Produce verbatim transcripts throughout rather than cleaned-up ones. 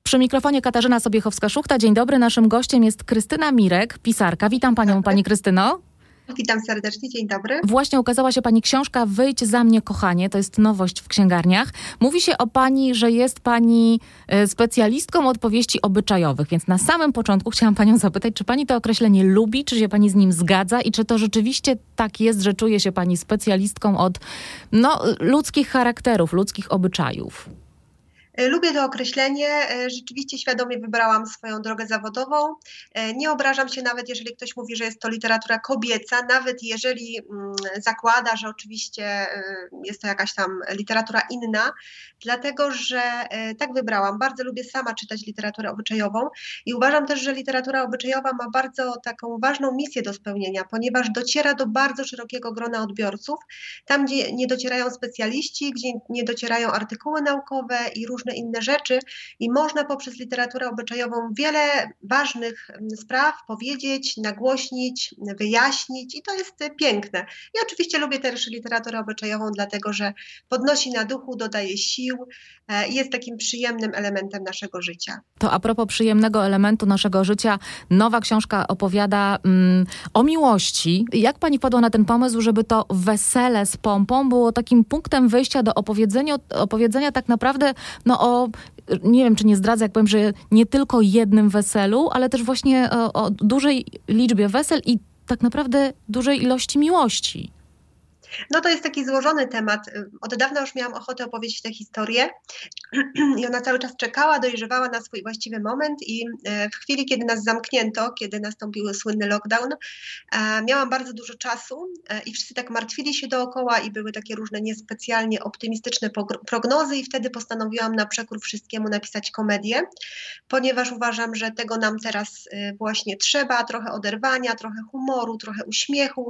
Przy mikrofonie Katarzyna Sobiechowska-Szuchta. Dzień dobry. Naszym gościem jest Krystyna Mirek, pisarka. Witam panią, pani Krystyno. Witam serdecznie, dzień dobry. Właśnie ukazała się pani książka Wyjdź za mnie, kochanie. To jest nowość w księgarniach. Mówi się o pani, że jest pani specjalistką od powieści obyczajowych, więc na samym początku chciałam panią zapytać, czy pani to określenie lubi, czy się pani z nim zgadza i czy to rzeczywiście tak jest, że czuje się pani specjalistką od no, ludzkich charakterów, ludzkich obyczajów? Lubię to określenie, rzeczywiście świadomie wybrałam swoją drogę zawodową. Nie obrażam się nawet, jeżeli ktoś mówi, że jest to literatura kobieca, nawet jeżeli zakłada, że oczywiście jest to jakaś tam literatura inna, dlatego że tak wybrałam. Bardzo lubię sama czytać literaturę obyczajową i uważam też, że literatura obyczajowa ma bardzo taką ważną misję do spełnienia, ponieważ dociera do bardzo szerokiego grona odbiorców, tam gdzie nie docierają specjaliści, gdzie nie docierają artykuły naukowe i różne inne rzeczy i można poprzez literaturę obyczajową wiele ważnych spraw powiedzieć, nagłośnić, wyjaśnić i to jest piękne. I oczywiście lubię też literaturę obyczajową, dlatego że podnosi na duchu, dodaje sił i jest takim przyjemnym elementem naszego życia. To a propos przyjemnego elementu naszego życia, nowa książka opowiada mm, o miłości. Jak pani wpadła na ten pomysł, żeby to wesele z pompą było takim punktem wyjścia do opowiedzenia, opowiedzenia tak naprawdę no o, nie wiem czy nie zdradzę, jak powiem, że nie tylko jednym weselu, ale też właśnie o, o dużej liczbie wesel i tak naprawdę dużej ilości miłości. No to jest taki złożony temat. Od dawna już miałam ochotę opowiedzieć tę historię i ona cały czas czekała, dojrzewała na swój właściwy moment i w chwili, kiedy nas zamknięto, kiedy nastąpił słynny lockdown, miałam bardzo dużo czasu i wszyscy tak martwili się dookoła i były takie różne niespecjalnie optymistyczne prognozy i wtedy postanowiłam na przekór wszystkiemu napisać komedię, ponieważ uważam, że tego nam teraz właśnie trzeba, trochę oderwania, trochę humoru, trochę uśmiechu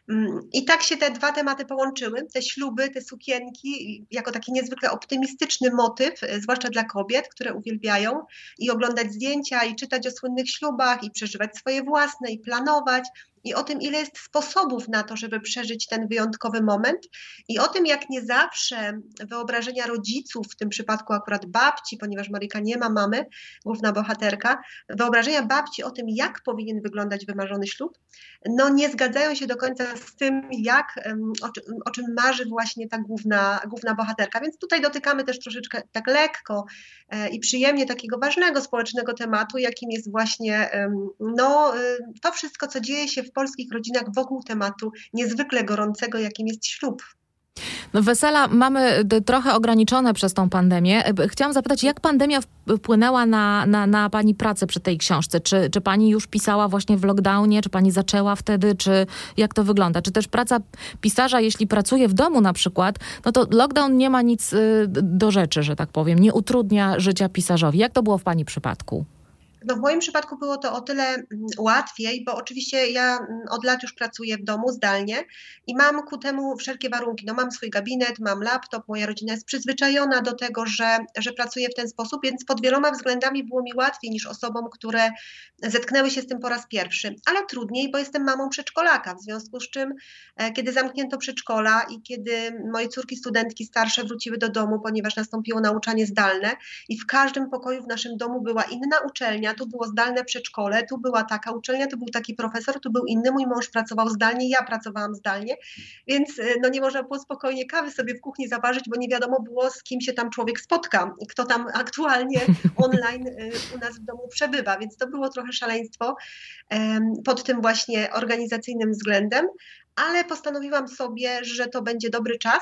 i tak się te dwa tematy połączyły, te śluby, te sukienki, jako taki niezwykle optymistyczny motyw, zwłaszcza dla kobiet, które uwielbiają i oglądać zdjęcia i czytać o słynnych ślubach i przeżywać swoje własne i planować i o tym, ile jest sposobów na to, żeby przeżyć ten wyjątkowy moment i o tym, jak nie zawsze wyobrażenia rodziców, w tym przypadku akurat babci, ponieważ Maryjka nie ma mamy, główna bohaterka, wyobrażenia babci o tym, jak powinien wyglądać wymarzony ślub, no nie zgadzają się do końca z tym, jak, o, czym, o czym marzy właśnie ta główna, główna bohaterka. Więc tutaj dotykamy też troszeczkę tak lekko e, i przyjemnie takiego ważnego społecznego tematu, jakim jest właśnie e, no, e, to wszystko, co dzieje się w polskich rodzinach wokół tematu niezwykle gorącego, jakim jest ślub. No, wesela mamy trochę ograniczone przez tą pandemię. Chciałam zapytać, jak pandemia wpłynęła na, na, na pani pracę przy tej książce? Czy, czy pani już pisała właśnie w lockdownie? Czy pani zaczęła wtedy? Czy jak to wygląda? Czy też praca pisarza, jeśli pracuje w domu na przykład, no to lockdown nie ma nic do rzeczy, że tak powiem. Nie utrudnia życia pisarzowi. Jak to było w pani przypadku? No w moim przypadku było to o tyle łatwiej, bo oczywiście ja od lat już pracuję w domu zdalnie i mam ku temu wszelkie warunki. No mam swój gabinet, mam laptop, moja rodzina jest przyzwyczajona do tego, że, że pracuję w ten sposób, więc pod wieloma względami było mi łatwiej niż osobom, które zetknęły się z tym po raz pierwszy. Ale trudniej, bo jestem mamą przedszkolaka, w związku z czym kiedy zamknięto przedszkola i kiedy moje córki studentki starsze wróciły do domu, ponieważ nastąpiło nauczanie zdalne i w każdym pokoju w naszym domu była inna uczelnia, tu było zdalne przedszkole, tu była taka uczelnia, tu był taki profesor, tu był inny, mój mąż pracował zdalnie, ja pracowałam zdalnie, więc no nie można było spokojnie kawy sobie w kuchni zaparzyć, bo nie wiadomo było, z kim się tam człowiek spotka, kto tam aktualnie online u nas w domu przebywa, więc to było trochę szaleństwo pod tym właśnie organizacyjnym względem, ale postanowiłam sobie, że to będzie dobry czas,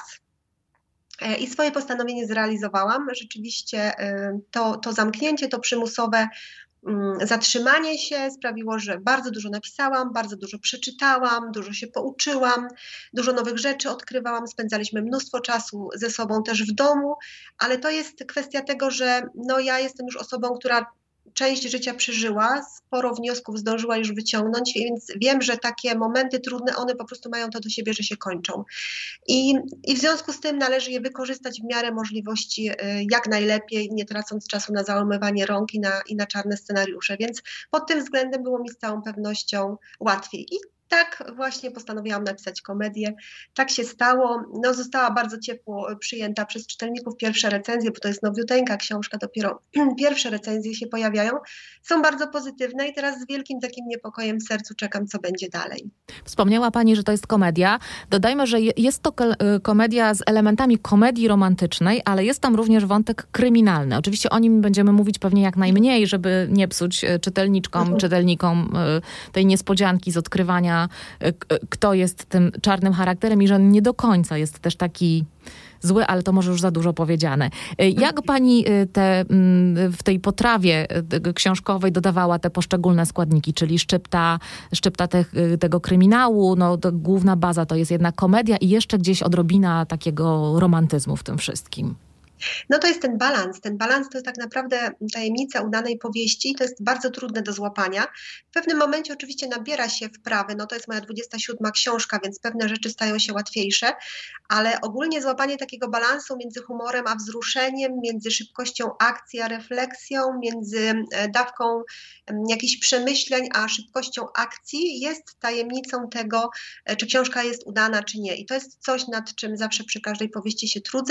i swoje postanowienie zrealizowałam. Rzeczywiście to, to zamknięcie, to przymusowe zatrzymanie się sprawiło, że bardzo dużo napisałam, bardzo dużo przeczytałam, dużo się pouczyłam, dużo nowych rzeczy odkrywałam, spędzaliśmy mnóstwo czasu ze sobą też w domu, ale to jest kwestia tego, że no ja jestem już osobą, która część życia przeżyła, sporo wniosków zdążyła już wyciągnąć, więc wiem, że takie momenty trudne, one po prostu mają to do siebie, że się kończą. I, i w związku z tym należy je wykorzystać w miarę możliwości jak najlepiej, nie tracąc czasu na załamywanie rąk i na, i na czarne scenariusze. Więc pod tym względem było mi z całą pewnością łatwiej. I Tak, właśnie postanowiłam napisać komedię. Tak się stało. No, została bardzo ciepło przyjęta przez czytelników pierwsze recenzje, bo to jest nowiuteńka książka, dopiero pierwsze recenzje się pojawiają. Są bardzo pozytywne i teraz z wielkim takim niepokojem w sercu czekam, co będzie dalej. Wspomniała pani, że to jest komedia. Dodajmy, że jest to komedia z elementami komedii romantycznej, ale jest tam również wątek kryminalny. Oczywiście o nim będziemy mówić pewnie jak najmniej, żeby nie psuć czytelniczkom, mhm. czytelnikom tej niespodzianki z odkrywania, kto jest tym czarnym charakterem i że on nie do końca jest też taki zły, ale to może już za dużo powiedziane. Jak pani te, w tej potrawie książkowej dodawała te poszczególne składniki, czyli szczypta, szczypta te, tego kryminału, no to główna baza to jest jednak komedia i jeszcze gdzieś odrobina takiego romantyzmu w tym wszystkim. No to jest ten balans. Ten balans to jest tak naprawdę tajemnica udanej powieści i to jest bardzo trudne do złapania. W pewnym momencie oczywiście nabiera się wprawy, no to jest moja dwudziesta siódma książka, więc pewne rzeczy stają się łatwiejsze, ale ogólnie złapanie takiego balansu między humorem a wzruszeniem, między szybkością akcji a refleksją, między dawką jakichś przemyśleń a szybkością akcji jest tajemnicą tego, czy książka jest udana, czy nie. I to jest coś, nad czym zawsze przy każdej powieści się trudzę,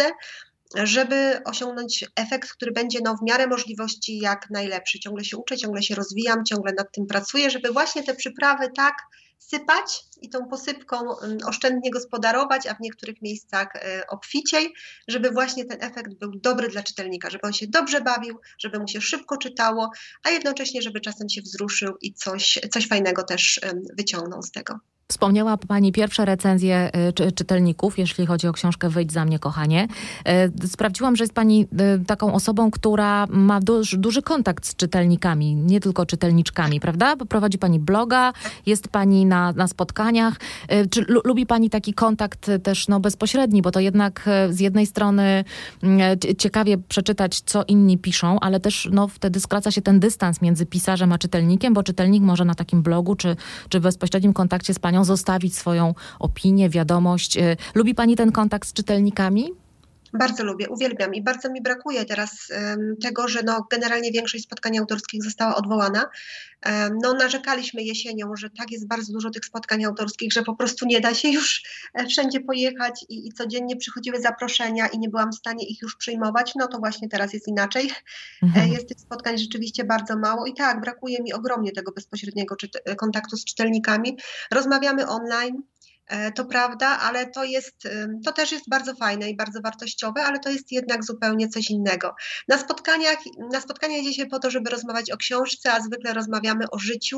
żeby osiągnąć efekt, który będzie no, w miarę możliwości jak najlepszy. Ciągle się uczę, ciągle się rozwijam, ciągle nad tym pracuję, żeby właśnie te przyprawy tak sypać i tą posypką oszczędnie gospodarować, a w niektórych miejscach obficiej, żeby właśnie ten efekt był dobry dla czytelnika, żeby on się dobrze bawił, żeby mu się szybko czytało, a jednocześnie, żeby czasem się wzruszył i coś, coś fajnego też wyciągnął z tego. Wspomniała pani pierwsze recenzje czy, czytelników, jeśli chodzi o książkę Wyjdź za mnie, kochanie. Sprawdziłam, że jest pani taką osobą, która ma duży, duży kontakt z czytelnikami, nie tylko czytelniczkami, prawda? Bo prowadzi pani bloga, jest pani na, na spotkaniach. Czy lu, lubi pani taki kontakt też no, bezpośredni, bo to jednak z jednej strony ciekawie przeczytać, co inni piszą, ale też no, wtedy skraca się ten dystans między pisarzem a czytelnikiem, bo czytelnik może na takim blogu czy, czy w bezpośrednim kontakcie z panią zostawić swoją opinię, wiadomość. Lubi pani ten kontakt z czytelnikami? Bardzo lubię, uwielbiam i bardzo mi brakuje teraz um, tego, że no, generalnie większość spotkań autorskich została odwołana. Um, no, narzekaliśmy jesienią, że tak jest bardzo dużo tych spotkań autorskich, że po prostu nie da się już wszędzie pojechać i, i codziennie przychodziły zaproszenia i nie byłam w stanie ich już przyjmować. No to właśnie teraz jest inaczej. Mhm. Jest tych spotkań rzeczywiście bardzo mało i tak, brakuje mi ogromnie tego bezpośredniego czyt- kontaktu z czytelnikami. Rozmawiamy online. To prawda, ale to jest, to też jest bardzo fajne i bardzo wartościowe, ale to jest jednak zupełnie coś innego. Na spotkaniach, na spotkaniach idzie się po to, żeby rozmawiać o książce, a zwykle rozmawiamy o życiu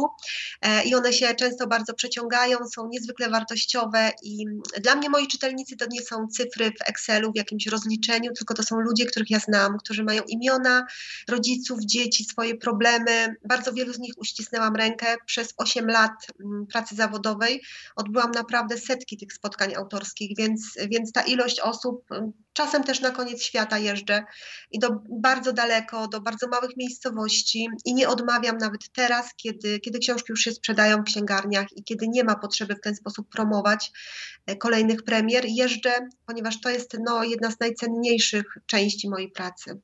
i one się często bardzo przeciągają, są niezwykle wartościowe i dla mnie moi czytelnicy to nie są cyfry w Excelu, w jakimś rozliczeniu, tylko to są ludzie, których ja znam, którzy mają imiona, rodziców, dzieci, swoje problemy. Bardzo wielu z nich uścisnęłam rękę przez osiem lat pracy zawodowej. Odbyłam naprawdę setki tych spotkań autorskich, więc, więc ta ilość osób, czasem też na koniec świata jeżdżę i do bardzo daleko, do bardzo małych miejscowości i nie odmawiam nawet teraz, kiedy, kiedy książki już się sprzedają w księgarniach i kiedy nie ma potrzeby w ten sposób promować kolejnych premier. Jeżdżę, ponieważ to jest no, jedna z najcenniejszych części mojej pracy.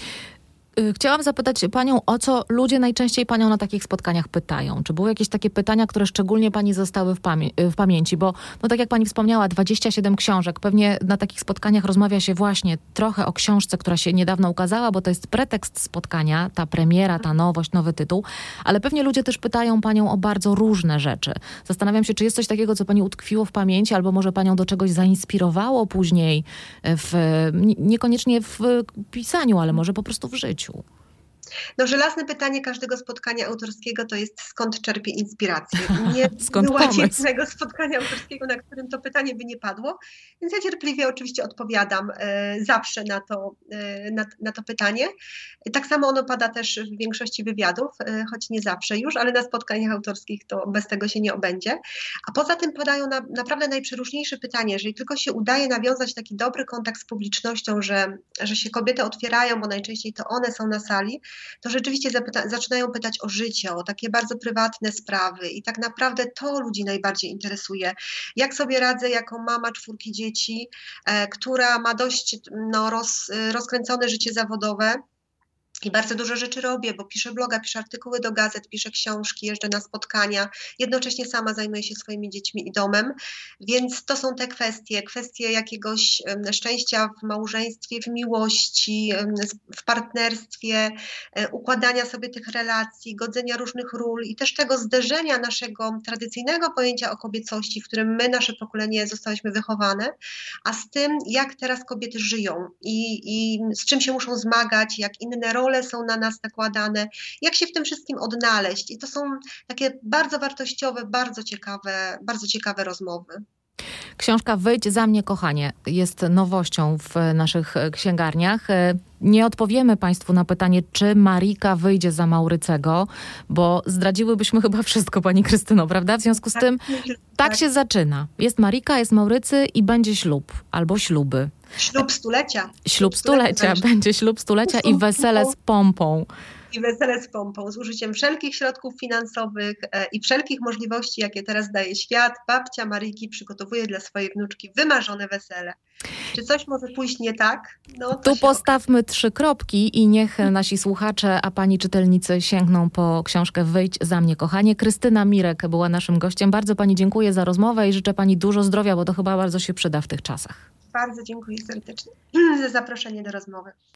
Chciałam zapytać panią, o co ludzie najczęściej panią na takich spotkaniach pytają? Czy były jakieś takie pytania, które szczególnie pani zostały w, pamię- w pamięci? Bo, no tak jak pani wspomniała, dwadzieścia siedem książek. Pewnie na takich spotkaniach rozmawia się właśnie trochę o książce, która się niedawno ukazała, bo to jest pretekst spotkania, ta premiera, ta nowość, nowy tytuł. Ale pewnie ludzie też pytają panią o bardzo różne rzeczy. Zastanawiam się, czy jest coś takiego, co pani utkwiło w pamięci, albo może panią do czegoś zainspirowało później, w, niekoniecznie w pisaniu, ale może po prostu w życiu. No, żelazne pytanie każdego spotkania autorskiego to jest, skąd czerpię inspirację. Nie skąd była pomysł? jednego spotkania autorskiego, na którym to pytanie by nie padło, więc ja cierpliwie oczywiście odpowiadam e, zawsze na to, e, na, na to pytanie. Tak samo ono pada też w większości wywiadów, e, choć nie zawsze już, ale na spotkaniach autorskich to bez tego się nie obędzie. A poza tym padają na, naprawdę najprzeróżniejsze pytania. Jeżeli tylko się udaje nawiązać taki dobry kontakt z publicznością, że, że się kobiety otwierają, bo najczęściej to one są na sali, to rzeczywiście zapyta- zaczynają pytać o życie, o takie bardzo prywatne sprawy i tak naprawdę to ludzi najbardziej interesuje. Jak sobie radzę jako mama czwórki dzieci, e, która ma dość no, roz, rozkręcone życie zawodowe, I bardzo dużo rzeczy robię, bo piszę bloga, piszę artykuły do gazet, piszę książki, jeżdżę na spotkania. Jednocześnie sama zajmuję się swoimi dziećmi i domem. Więc to są te kwestie. Kwestie jakiegoś em, szczęścia w małżeństwie, w miłości, em, w partnerstwie, e, układania sobie tych relacji, godzenia różnych ról i też tego zderzenia naszego tradycyjnego pojęcia o kobiecości, w którym my, nasze pokolenie, zostałyśmy wychowane, a z tym, jak teraz kobiety żyją i, i z czym się muszą zmagać, jak inne role są na nas nakładane, jak się w tym wszystkim odnaleźć. I to są takie bardzo wartościowe, bardzo ciekawe, bardzo ciekawe rozmowy. Książka Wyjdź za mnie, kochanie jest nowością w naszych księgarniach. Nie odpowiemy Państwu na pytanie, czy Marika wyjdzie za Maurycego, bo zdradziłybyśmy chyba wszystko, Pani Krystyno, prawda? W związku z Tak, tym tak. tak się zaczyna. Jest Marika, jest Maurycy i będzie ślub albo śluby. Ślub stulecia. Ślub stulecia, będzie ślub stulecia i wesele z pompą. I wesele z pompą, z użyciem wszelkich środków finansowych e, i wszelkich możliwości, jakie teraz daje świat. Babcia Mariki przygotowuje dla swojej wnuczki wymarzone wesele. Czy coś może pójść nie tak? No, to Tu się postawmy trzy kropki i niech nasi słuchacze, a pani czytelnicy sięgną po książkę Wyjdź za mnie, kochanie. Krystyna Mirek była naszym gościem. Bardzo pani dziękuję za rozmowę i życzę pani dużo zdrowia, bo to chyba bardzo się przyda w tych czasach. Bardzo dziękuję serdecznie za zaproszenie do rozmowy.